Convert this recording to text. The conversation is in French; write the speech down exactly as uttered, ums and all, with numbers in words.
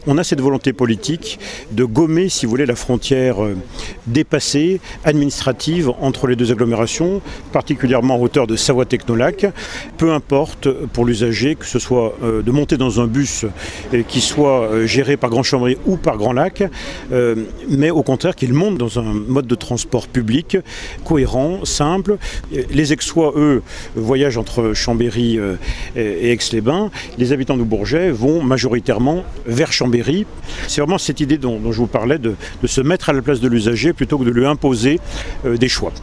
On a cette volonté politique de gommer, si vous voulez, la frontière dépassée, administrative, entre les deux agglomérations, particulièrement en hauteur de Savoie-Technolac. Peu importe pour l'usager que ce soit de monter dans un bus qui soit géré par Grand Chambéry ou par Grand Lac, mais au contraire qu'il monte dans un mode de transport public cohérent, simple. Les Aixois, eux, voyagent entre Chambéry et Aix-les-Bains. Les habitants de Bourget vont majoritairement vers Chambéry. C'est vraiment cette idée dont, dont je vous parlais de, de se mettre à la place de l'usager plutôt que de lui imposer euh, des choix.